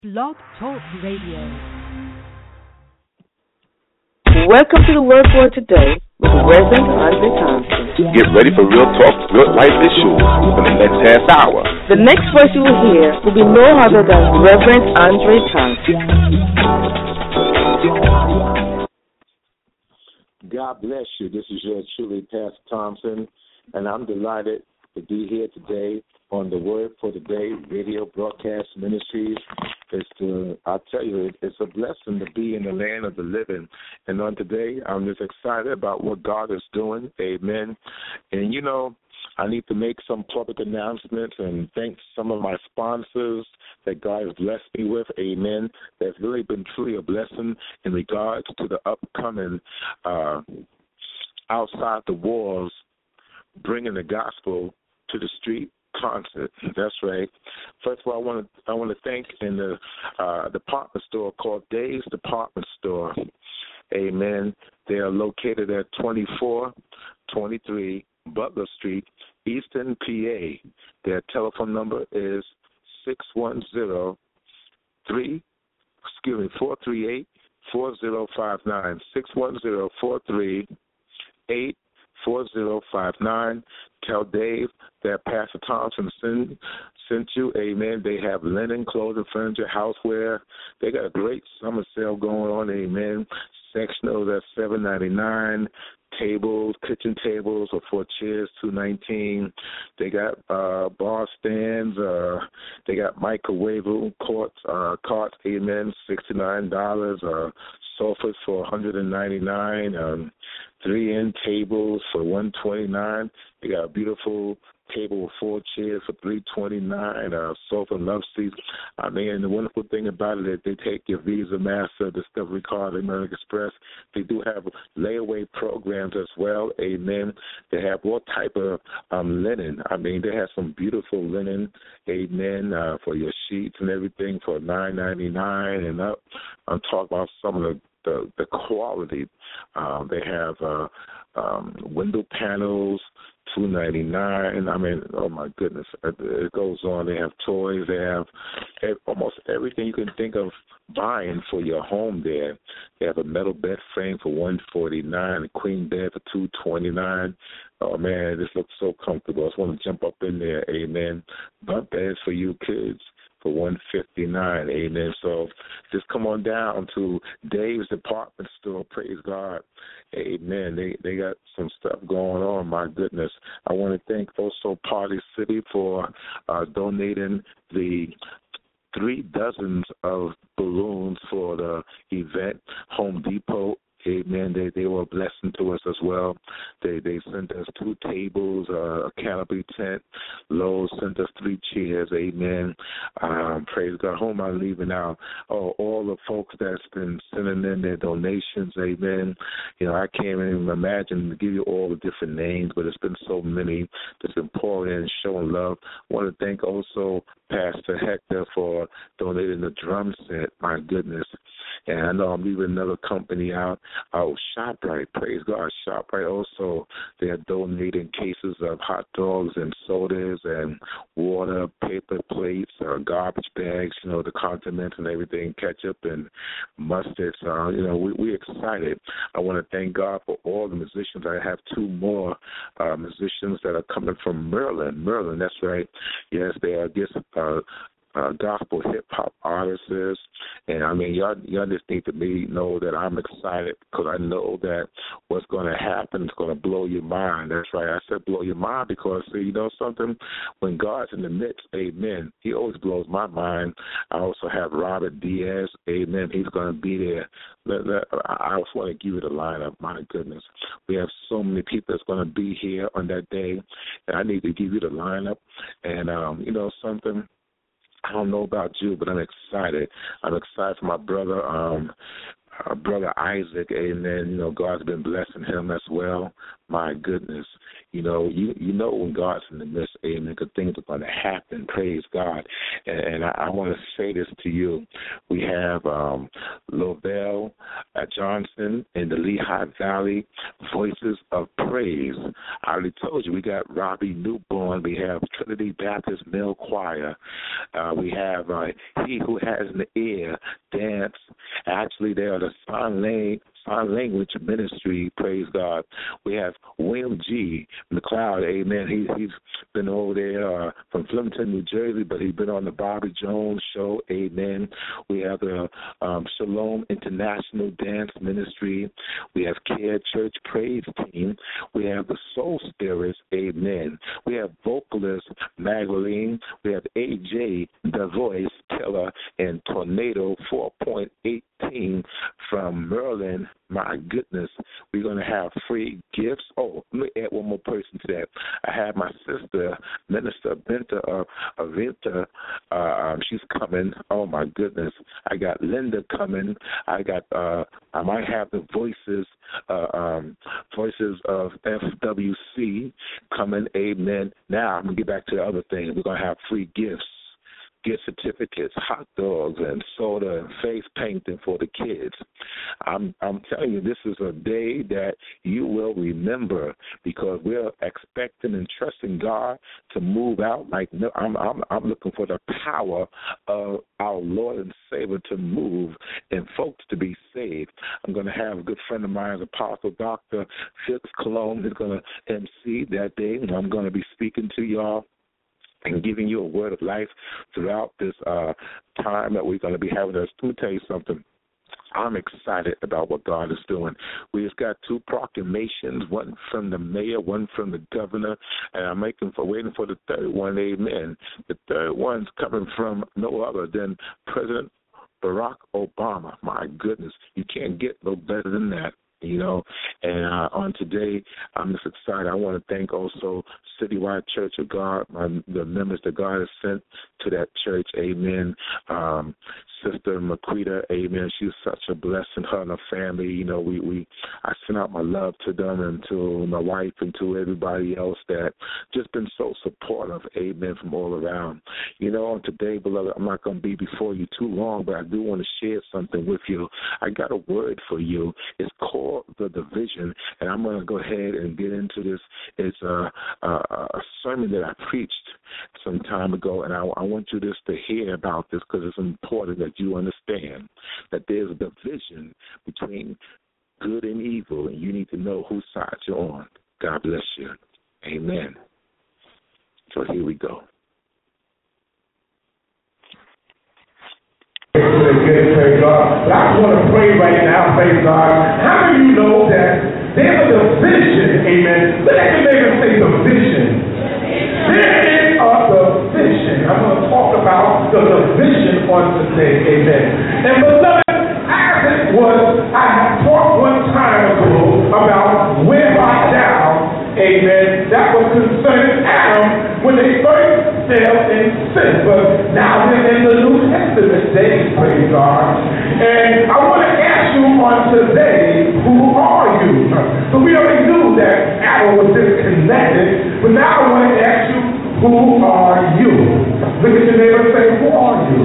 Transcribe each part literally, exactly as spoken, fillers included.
Blog Talk Radio. Welcome to the Word for Today with Reverend Andre Thompson. Get ready for real talk, real life issues for the next half hour. The next voice you will hear will be no other than Reverend Andre Thompson. God bless you. This is your truly, Pastor Thompson, and I'm delighted to be here today on the Word for the Day radio broadcast ministries. It's the, I tell you, it's a blessing to be in the land of the living. And on today, I'm just excited about what God is doing. Amen. And, you know, I need to make some public announcements and thank some of my sponsors that God has blessed me with. Amen. That's really been truly a blessing in regards to the upcoming uh, Outside the Walls, bringing the gospel to the street concert. That's right. First of all, I want to I want to thank in the uh, department store called Dave's Department Store. Amen. They are located at twenty-four twenty-three Butler Street, Easton, P A. Their telephone number is six one zero three excuse me four three eight four zero five nine six one zero four three eight four zero five nine. Tell Dave that Pastor Thompson sent, sent you. Amen. They have linen, clothing, furniture, houseware. They got a great summer sale going on. Amen. Sectionals at seven ninety-nine. Tables, kitchen tables, or four chairs, two nineteen. They got uh, bar stands. Uh, they got microwavable carts, uh, carts. Amen. Sixty nine dollars. Uh, sofas for one hundred and ninety nine. Um, three end tables for one twenty nine. They got a beautiful table with four chairs for three twenty nine. Uh, sofa love seats. I mean, the wonderful thing about it is they take your Visa, Master, Discovery card, American Express. They do have layaway programs as well. Amen. They have all type of um, linen. I mean, they have some beautiful linen. Amen. Uh, for your sheets and everything for nine ninety nine and up. I'm talking about some of the the, the quality. Um, they have uh, um, window panels, two ninety nine. I mean, oh my goodness, it goes on. They have toys. They have almost everything you can think of buying for your home. There, they have a metal bed frame for one forty nine, a queen bed for two twenty nine. Oh man, this looks so comfortable. I just want to jump up in there. Amen. Bunk beds for you kids for one fifty-nine. Amen. So just come on down to Dave's Department Store. Praise God. Amen. They they got some stuff going on. My goodness. I want to thank also Party City for uh, donating the three dozens of balloons for the event. Home Depot, amen, they they were a blessing to us as well. They they sent us two tables, uh, a canopy tent. Lowe's sent us three chairs, amen. Um, praise God. Who am I leaving out? Oh, all the folks that's been sending in their donations, amen. You know, I can't even imagine to give you all the different names, but it's been so many that's been pouring in, showing love. I want to thank also Pastor Hector for donating the drum set. My goodness. And I know I'm leaving another company out. Oh, ShopRite, praise God. ShopRite also, they are donating cases of hot dogs and sodas and water, paper plates, uh, garbage bags, you know, the condiments and everything, ketchup and mustard. So, you know, we, we're excited. I want to thank God for all the musicians. I have two more uh, musicians that are coming from Maryland. Maryland, that's right. Yes, they are just uh, Uh, gospel hip hop artists, and I mean, y'all, y'all just need to be know that I'm excited because I know that what's going to happen is going to blow your mind. That's right, I said blow your mind because see, you know something, when God's in the midst, amen, He always blows my mind. I also have Robert Diaz, amen. He's going to be there. Let, let, I also want to give you the lineup. My goodness, we have so many people that's going to be here on that day, and I need to give you the lineup. And um, you know something. I don't know about you, but I'm excited. I'm excited for my brother, um, uh, Brother Isaac, amen. You know, God's been blessing him as well. My goodness. You know, you you know when God's in the midst, amen, because things are going to happen. Praise God. And, and I, I want to say this to you. We have um, Lovell uh, Johnson in the Lehigh Valley, Voices of Praise. I already told you, we got Robbie Newborn. We have Trinity Baptist Male Choir. Uh, we have uh, He Who Has an Ear Dance. Actually, they are the sign language, sign language ministry, praise God. We have William G. McLeod, amen. He, he's been over there uh, from Flemington, New Jersey, but he's been on the Bobby Jones show, amen. We have the um, Shalom International Dance Ministry. We have Care Church Praise Team. We have the Soul Spirits, amen. We have vocalist Magdalene. We have A J, The Voice Killer, and Tornado four point eighteen from Maryland. My goodness, we're going to have free gifts. Oh, let me add one more person to that. I have my sister, Minister Benta uh, Aventa. Uh, um, she's coming. Oh, my goodness. I got Linda coming. I got, uh, I might have the voices, uh, um, voices of F W C coming. Amen. Now, I'm going to get back to the other thing. We're going to have free gifts. Gift certificates, hot dogs, and soda, and face painting for the kids. I'm I'm telling you, this is a day that you will remember because we're expecting and trusting God to move out. Like no, I'm I'm I'm looking for the power of our Lord and Savior to move and folks to be saved. I'm going to have a good friend of mine, Apostle Doctor Fitz Cologne, who's going to M C that day, and I'm going to be speaking to y'all and giving you a word of life throughout this uh, time that we're going to be having us. Let me tell you something. I'm excited about what God is doing. We just got two proclamations, one from the mayor, one from the governor, and I'm making for waiting for the third one, amen. The third one's coming from no other than President Barack Obama. My goodness, you can't get no better than that. You know, and uh, on today, I'm just excited. I want to thank also Citywide Church of God, my, the members that God has sent to that church, amen. Um, Sister Maquita, amen. She's such a blessing, her and her family. You know, we, we I sent out my love to them and to my wife and to everybody else that just been so supportive, amen, from all around. You know, on today, beloved, I'm not going to be before you too long, but I do want to share something with you. I got a word for you. It's called The Division, and I'm going to go ahead and get into this. It's a, a, a sermon that I preached some time ago, and I, I want you just to hear about this because it's important that you understand that there's a division between good and evil, and you need to know whose side you're on. God bless you. Amen. So here we go. Praise God. But I just want to pray right now, praise God. How do you know that there's a division, amen? Let me make it say division. There is a division. I'm going to talk about the division on today, amen. And beloved, as it was, I had talked one time ago about whereby down, amen, that was concerning Adam when they first fell in sin. But now we're in the New Testament days, praise God. And I want to ask you on today, who are you? So we already knew that Adam was disconnected, but now I want to ask you, who are you? Look at your neighbor and say, who are you?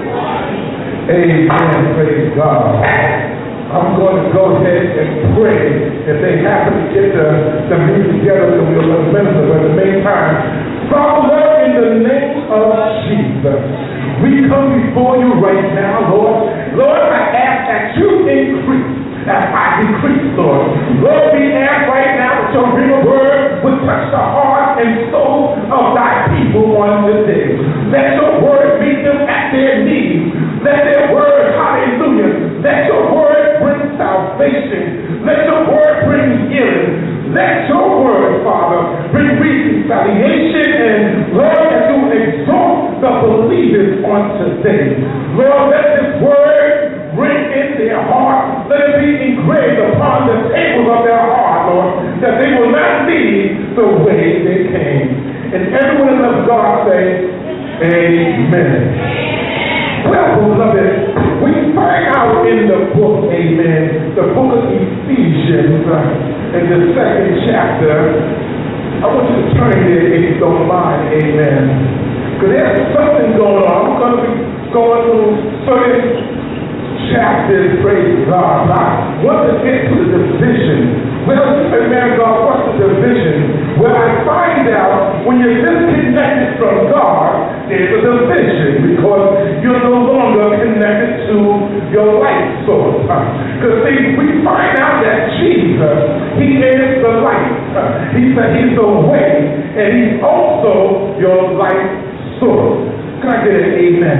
Amen, praise God. I'm going to go ahead and pray. If they happen to get the, the meeting together, then we'll minister. But in the meantime, Father, in the name of Jesus, we come before you right now, Lord. Lord, I ask that you increase as I decrease, Lord. Lord, we ask right now that your real word would touch the heart and soul of thy people on today. Let your word meet them at their needs. Let their word, hallelujah, let your word bring salvation. Let your word bring healing. Let your word, Father, bring reconciliation. And Lord, that you exalt the believers on today. Lord, let this word bring in their heart. Let it be engraved upon the tables of their heart, Lord, that they will not leave the way they came. And everyone of God say, amen. Well, beloved, we find out in the book, amen, the book of Ephesians, uh, in the second chapter. I want you to turn there if you don't mind, amen. Because there's something going on. I'm going to be going through certain chapters, praise God. I want to get to the division. Well, you say, man, God, what's the division? Well, I find out when you're disconnected from God, there's a division because you're no longer connected to your life source. Because, see, we find out that Jesus, He is the light. He said He's the way, and He's also your life source. Can I get an amen?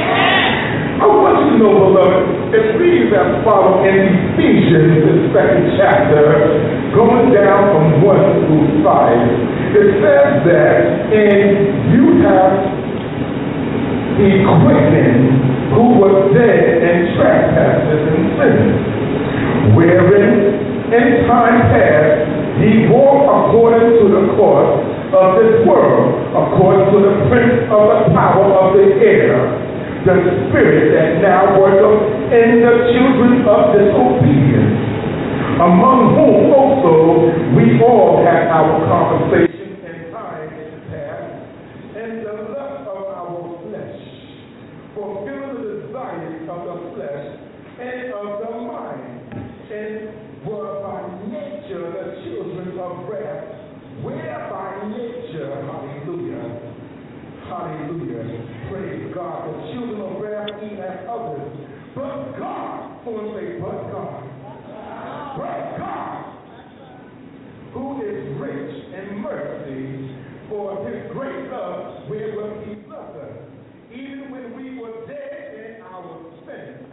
I want you to know, beloved, it reads as follows in Ephesians, the second chapter, going down from one through five. It says that, and you have He quickened who were dead in trespasses and sins, wherein in time past He walked according to the course of this world, according to the prince of the power of the air, the spirit that now worketh in the children of disobedience, among whom also we all had our conversation in time past, in the lust of our flesh, fulfilling the desires of the flesh and of the mind, and were by nature the children of wrath, where by nature, hallelujah, hallelujah, praise God, the children of wrath even as others, but God, someone say, but God, but God, who is rich in mercy, for His great love wherewith He loved us, even when we were dead in our sins,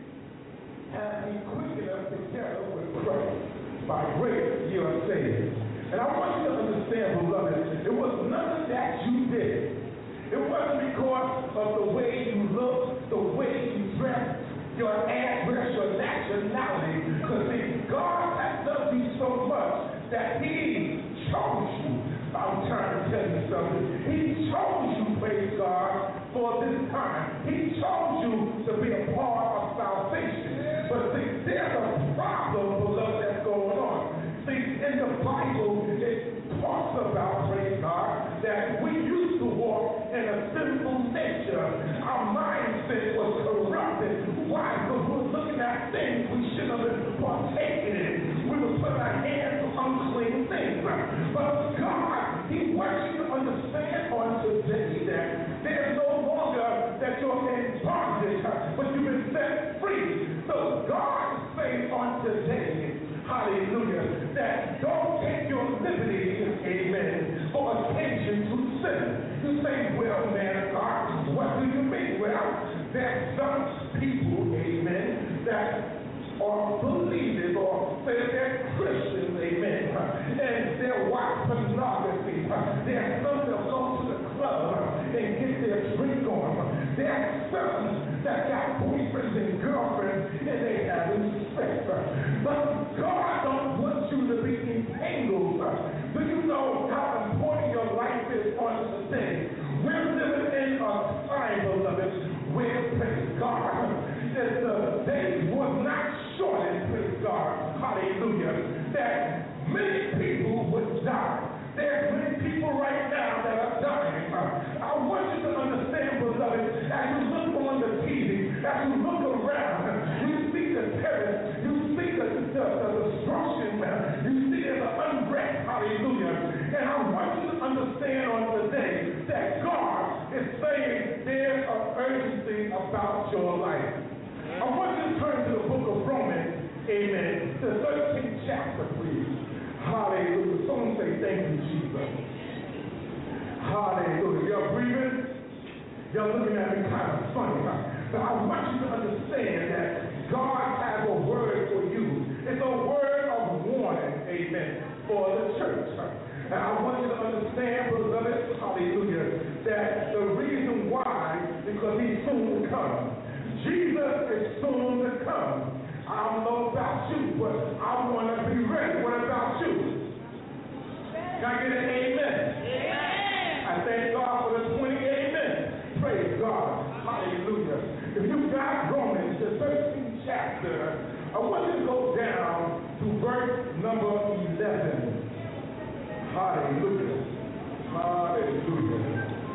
hath He quickened us together with Christ. By grace you are saved. And I want you to understand, beloved, it was nothing that you did. It wasn't because of the way you look, the way you dress, your address, your nationality. Because see, God has loved you so much that He chose you. I'm trying to tell you something. He chose you, praise God, for this time. He chose you to be a part of salvation. But see, there's a problem, beloved, that's going on. See, in the Bible, it talks about, praise God, that we used to walk in a sinful nature. Our mindset was corrupted. Why? Because we were looking at things we shouldn't have been partaking in. We were putting our hands on unclean things. But God, He wants you to understand on today that there's no longer that you're in bondage, but you've been set free. So God is saying on today, hallelujah, that don't take your liberty, amen, for attention to sin. You say, well, man of God, what do you mean? Well, there's some people, amen, that are believers or say they're Christians, amen, and they're watch pornography. There's some that go to the club and get their drink on. There's some that got boyfriends and girlfriends and they having sex. But God don't want you to be entangled. Do you know how important your life is on today? We're living in a time, beloved, where, praise God, that the days was not shortened, praise God, hallelujah, that many people would die. There's many people right now that are dying. I want you to understand, beloved, as you look on the T V, as you look around, you see the terror, you see the, the, the destruction, you see the unrest, hallelujah. And I want you to understand on today that God is saying there's an urgency about your life. I want you to turn to the book of Romans, amen, the thirteenth chapter, please. Hallelujah. Someone say, thank you, Jesus. Hallelujah. Y'all breathing? Y'all looking at me kind of funny, huh? But I want you to understand that God has a word for you. It's a word of warning, amen, for the church. And I want you to understand, beloved, hallelujah, that the reason why, because He's soon to come. Jesus is soon to come. I don't know about you, but I want to be ready. What about you? Can I get an amen? Amen. I thank God for the twenty amen. Praise God. Hallelujah. If you the thirteenth chapter, I want you to go down to verse number eleven. Hallelujah. Hallelujah.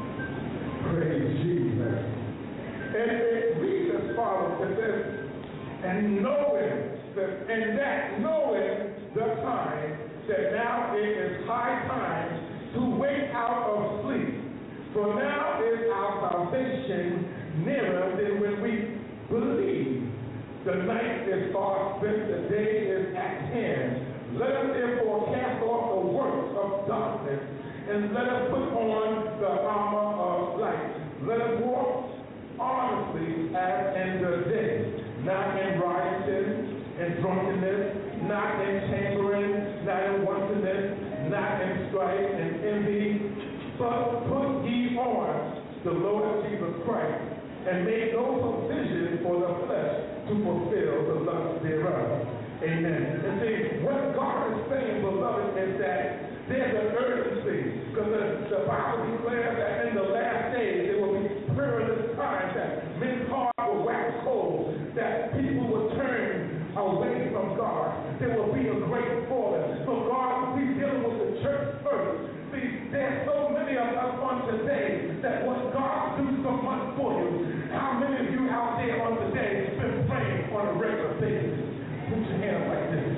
Praise Jesus. And it reads as follows. It says, and knowing that, and that knowing the time, that now it is high time to wake out of sleep. For now is our salvation nearer than when we believe. The night is far spent, the day is at hand. Let us therefore cast off the works of darkness, and let us put on the armor of light. Let us walk honestly as in the day, not in rioting and drunkenness, not in chambering, not in wantonness, not in strife and envy, but put ye on the Lord Jesus Christ, and make no provision for the flesh to fulfill the lust thereof. Amen. And see, what God is saying, beloved, is that there's an urgency, because the, the Bible declares that in the last days there will be perilous times that men's hearts will wax cold, that people will turn away from God. There will be a great falling. So God will be dealing with the church first. See, there's so many of us on today that what God do so much for you. How many of you out there on today been praying on a regular basis? Put your hands like this.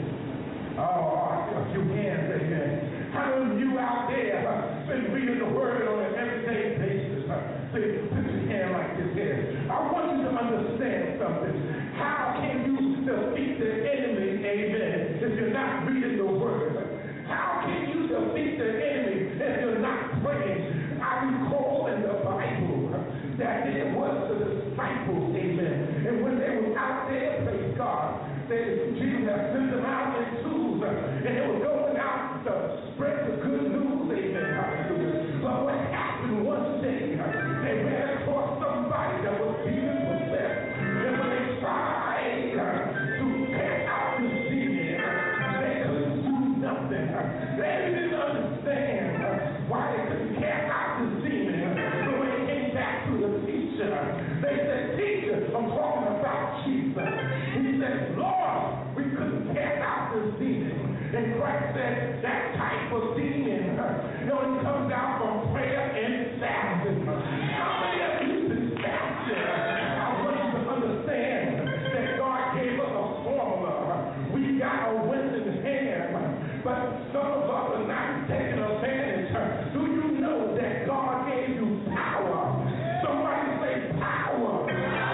Oh, a few hands, amen. How many of you out there uh, been reading the word on an everyday basis? Uh, say, put your hand like this here. I want you to understand something. How can you defeat the enemy, amen, if you're not reading the word? How can you defeat the enemy if you're not praying? I recall in the Bible that it was the disciples, amen. And when they were out there, praise God, they, Jesus had sent them out in twos, and they were going out to spread the good news, amen. Hallelujah. But what happened one day, they ran across somebody that was demon possessed, and when they tried to cast out the demon, they couldn't do nothing. They didn't understand why they couldn't cast out the demon. So when they came back to the teacher, they said, teacher, I'm talking about Jesus. He said, Lord, we couldn't cast out this demon. And Christ said, that type of demon, you know, it comes out from prayer and fasting. How many of you been fasting? I want you to understand that God gave us a formula. We got a wisdom hand, but some of us are not taking advantage. Do you know that God gave you power? Somebody say power.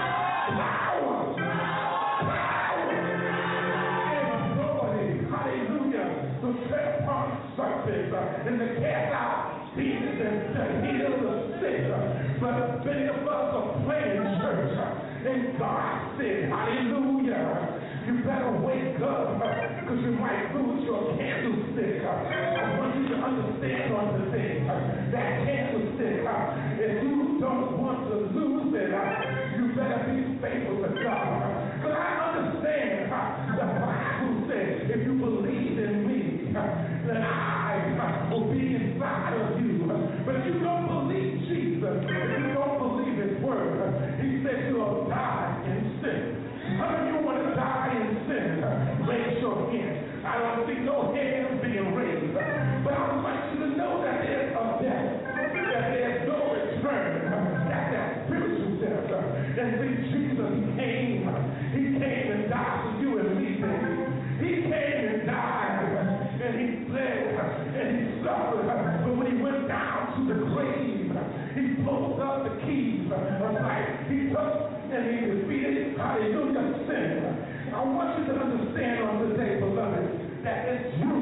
Power. Power. And authority. Hallelujah. To tread upon serpents and to cast out demons and to heal the sick. But many of us are playing church. And God said, hallelujah, you better wake up because you might lose your candlestick. I want you to understand on the thing that candlestick, if you don't want to lose it, you better be faithful to God. Because I understand the Bible says, if you believe in me, then I will be inside of you. But if you don't believe Jesus, if you don't believe his word, he said you'll die in sin. How many of you want to die in sin? Raise your hand. I don't see no hands being raised. But I would like you to know that there's a death, that there's no return, that that spiritual death. And see, Jesus, he came, he came and died for you and me, baby. He came and died, and he bled, and he suffered. But when he went down to the grave, he pulled up the keys of life. He took and he defeated, hallelujah, sin. I want you to understand on today, beloved, that it's you.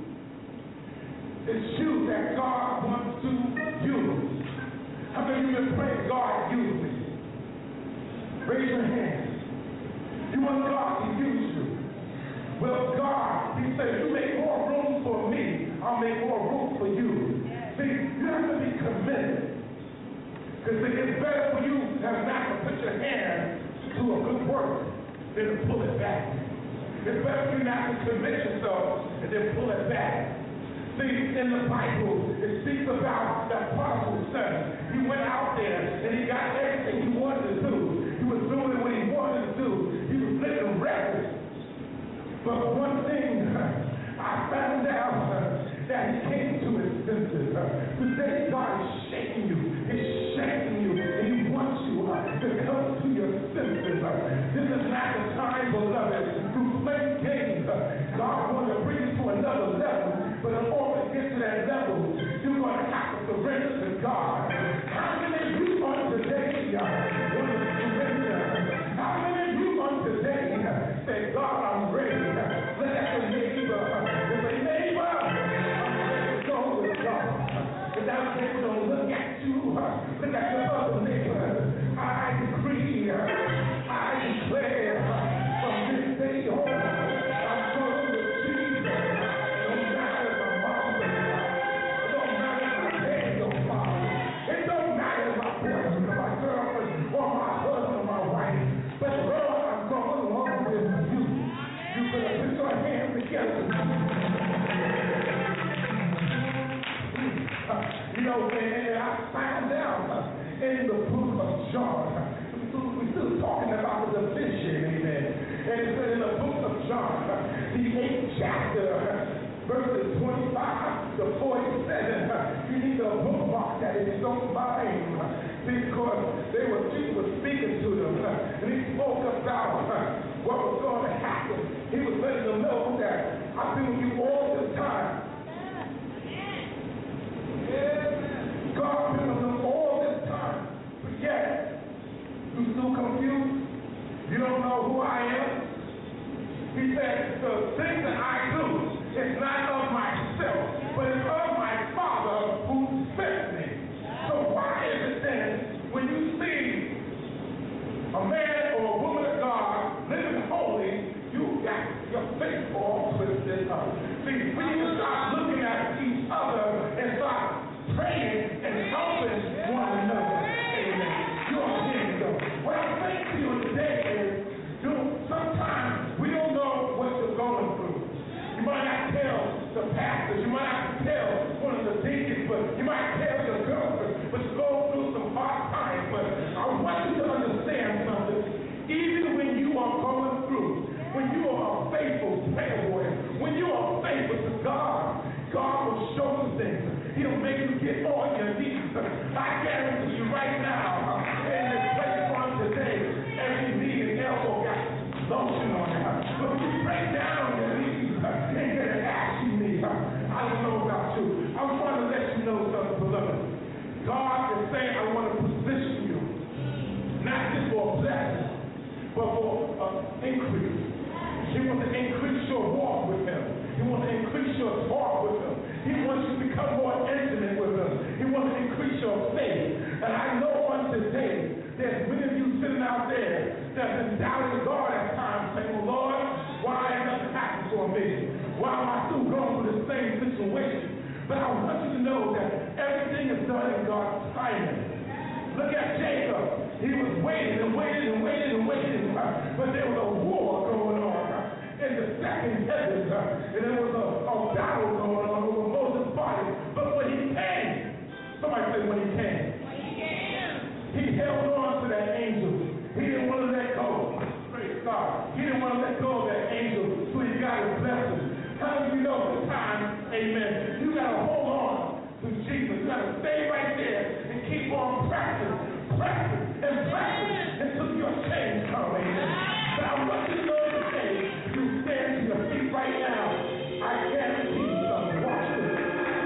It's you that God wants to use. How many of you been praying, God, use me? Raise your hand. You want God to use you. Well, God, he said, you make more room for me, I'll make more room for you. See, you have to be committed. Because it's better for you to have not to put your hand to a good work than to pull it back. It's better for you not to commit yourself and then pull it back. See, in the Bible, it speaks about that prodigal son. He went out there and he got everything he wanted to do. He was doing what he wanted to do. time, beloved, to play games. God wants to bring you to another level, but in order to get to that level, you're going to have to surrender to God. How many of you on today want to surrender? How many of you on today say, God, I'm ready? Look at your neighbor. Say, neighbor, I'm ready to go with God. But that neighbor don't look at you. Look at your other neighbor. I decree, I declare, from this day on, I'm going with Jesus. No matter if I'm mom, it don't matter if my dad don't father. It don't matter if my boyfriend or my girlfriend or my husband or my wife. But Lord, I'm going along with you. You better put your hands together. Uh, you know, and I found out uh, in the book of John, we're still talking about the division, amen. And it said in the book of John, uh, the eighth chapter, uh, verses twenty-five to forty-seven, uh, you need to bookmark that if you don't mind, uh, because they were, Jesus was speaking to them, uh, and he spoke about uh, what was going to happen. He was letting them know that I've been with you all this time. God been with them all this time, but yet you still confused. You don't know who I am. He said, the thing that I do is not of myself, but it's of my Father who sent me. So why is it then when you see a man or a woman of God living holy, you got your face all twisted up? See, we need to start looking at each other and start praying and helping one another. Amen. You're here to go. What I'm saying to you today is, you know, sometimes we don't know what you're going through. You might not tell the pastors, you might not tell one of the deacons, but you might tell your girlfriend, but you're going through some hard times. But I want you to understand something. Even when you are going through, when you are a faithful prayer warrior, when you are faithful to God, God will show you things. He'll make you get on your knees. I guarantee you right now, in this place on today, every knee and elbow got lotion on it. But when you break down on your knees and get an ashy knee, I don't know about you. I want to let you know something, beloved. God is saying, I want to position you, not just for a blessing, but for uh, increase. He wants to increase your walk with him. He wants to increase your talk with him. He wants you to become more intimate with him. He wants to increase your faith. And I know on today, there's many of you sitting out there that's been doubting God at times, saying, well, Lord, why ain't nothing happened for me? Why am I still going through the same situation? But I want you to know that everything is done in God's timing. Look at Jacob. He was waiting and waiting and waiting and waiting, uh, but there was a war going on uh, in the second heavens, uh, and there was a, a battle going on over Moses' body. But when he came, somebody say when he came, when he came, he held on to that angel. He didn't want to let go. Praise God. He didn't want to let go of that angel, so he got his blessing. How do you know the time? Amen. You got to hold on to Jesus. You got to stay right there and keep on practicing, practicing, and practicing until your change comes. Amen. But I want you to know today, you stand to your feet right now. I guarantee you something. Watch this.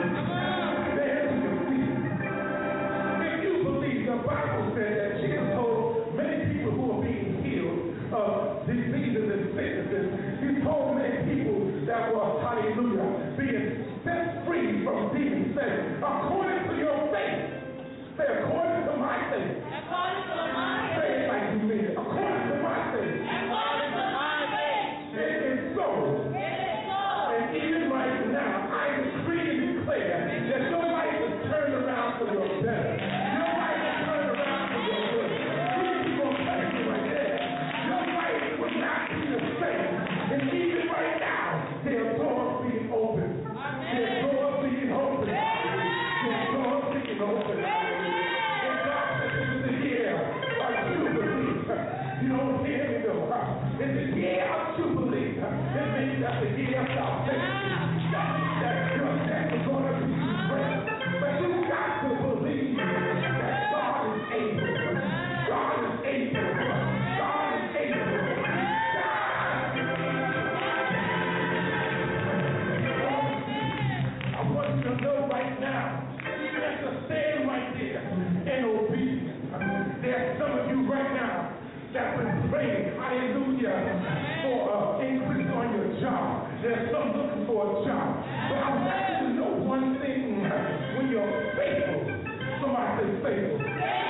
Stand to your feet. If you believe, the Bible said that Jesus told many people who are being healed of diseases and sicknesses, he told many people that were, hallelujah, being set free from demons, said, according to your faith, say, according to my faith, according to my faith, say it like you mean it, according to my faith, according to my faith, it is so, it is so, and even right now, I decree and declare that your life is turned around for your better, your life is turned around for your good. You keep on praying right there. Your life will not be the same, and even right now, there are doors being opened. There are doors being opened. There are doors being opened. And God says this is the year of Jubilee. You don't hear me though. It's the year of Jubilee. It means that's the year of salvation. That means that your death is going to be great. But you got to believe that God is able. God is able. God is able. God There's some looking for a job. But I want you to know one thing. When you're faithful, somebody say faithful.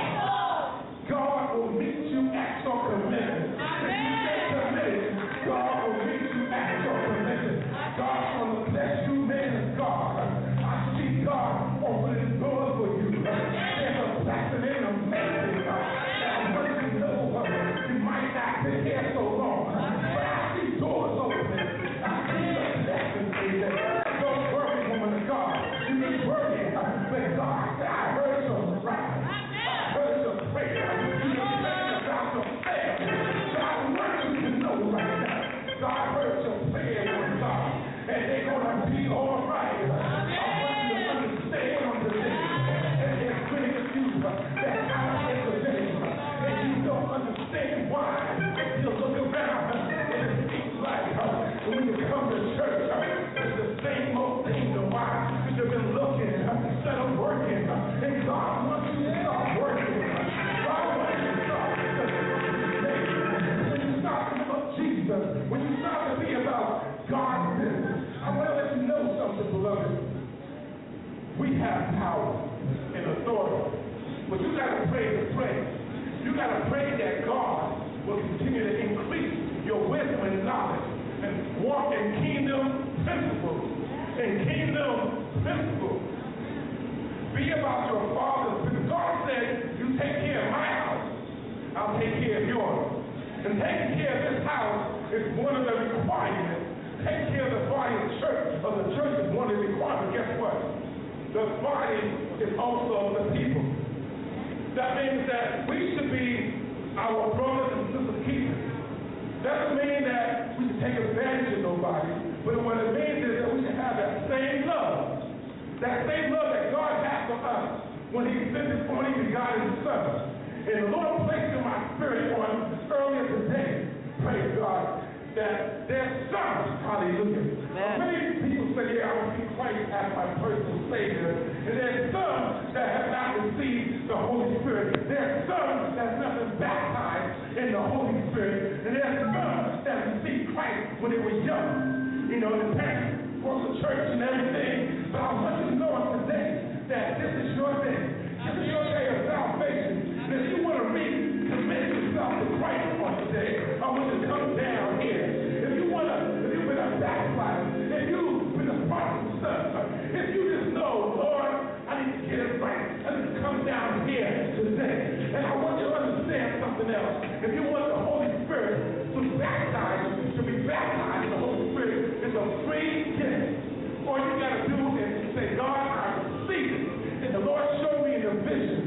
God will meet you at your commitment. If you stay committed, God will meet you at your commitment. God's going to bless you, man of God. I see God opening doors for you. There's a blessing in a amazing God. And I want you to know you might not be here so long, but I see doors opening. I see the blessings in there. Don't worry, woman of God. You can worry, but God said, I heard your cry. I heard your prayer. You can pray about your family. So I want you to know right now, God heard your prayer, Lord God, and they're going to be all right. I want you to understand on the day, and there's many of you that's out in the day, and you don't understand why. You look around, and it seems like when you come to church, it's the same old thing. Why? Because you've been looking instead of working, and God wants you to start working. God wants you to start when you start to look Jesus, when you start to be about God's business. I want to let you know something, beloved. We have power and authority, but you got to pray to pray. You got to pray that God will continue to increase your wisdom and knowledge and walk in kingdom principles. In kingdom principles. Be about your father's business. God said, you take care of my house, I'll take care of yours. And taking care of this house is one of the requirements. Taking care of the body of the church, of the church is one of the requirements. Guess what? The body is also the people. That means that we should be our brothers and sisters keepers. Doesn't mean that we should take advantage of nobody, but what it means is that we should have that same love. That same love that God has for us when He sent His only begotten Son. And the Lord placed in my spirit on earlier today, praise God, that there's some, hallelujah. Many people say, yeah, I will see Christ as my personal Savior. And there's some that have not received the Holy Spirit. There's some that's not been baptized in the Holy Spirit. And there's some that received Christ when they were young. You know, the parents from the church and everything. But I want you to know today that this is your day. This is your day of salvation. And if you want to recommit yourself to Christ on today, I want you to come down here. If you want to, if you've been a backslider, if you've been a prodigal son, if you just know, Lord, I need to get it right, I need to come down here today. And I want you to understand something else. If you want the Holy Spirit to baptize you, to be baptized in the Holy Spirit, it's a free gift. All you got to do is say, God, I receive it. And the Lord showed me in a vision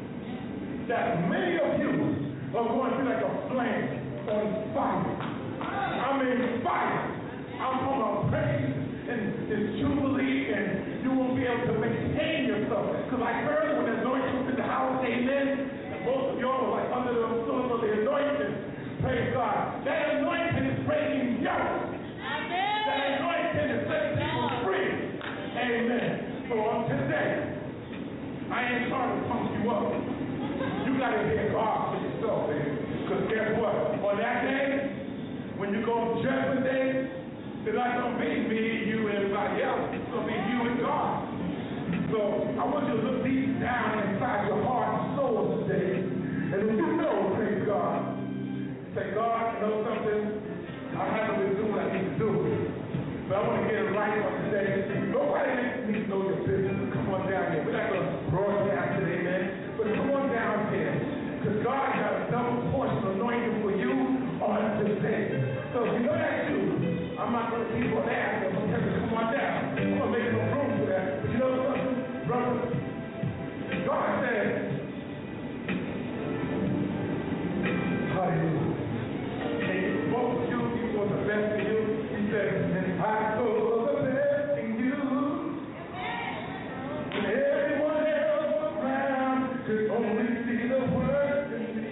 that many of you are going to be like a flame on fire. I mean fire. I'm from a praise and, and jubilee, and you won't be able to maintain yourself. Because like earlier when the anointing was in the house, amen, and both of y'all were like under the influence of the anointing. Praise God. That anointing is breaking yokes. That anointing is setting people free. Amen. So on today, I ain't trying to pump you up. You got to hear God for yourself, baby. Because guess what? On that day, when you go to judgment day, it's not going to be me, you, and everybody else. It's going to be you and God. So I want you to look deep down inside your heart and soul today. And when you know, praise God, say, God, you know something? I haven't been doing what I need to do. But I want to get it right on today. Nobody needs to know your business. Come on down here. We're not going to broadcast today, man. But come on down here. Because God got a double portion of anointing for you on today. So if you know that's you, I'm not going to keep on asking. I'm going to come on down. I'm going to make some room for that. But you know something, brother? God said, hallelujah. And He spoke to you. He was the best for you. He said, and I saw the best in you. And everyone else around could only see the worst in me.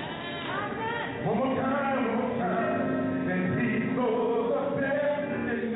One more time, one more time. And He saw the best in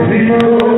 people.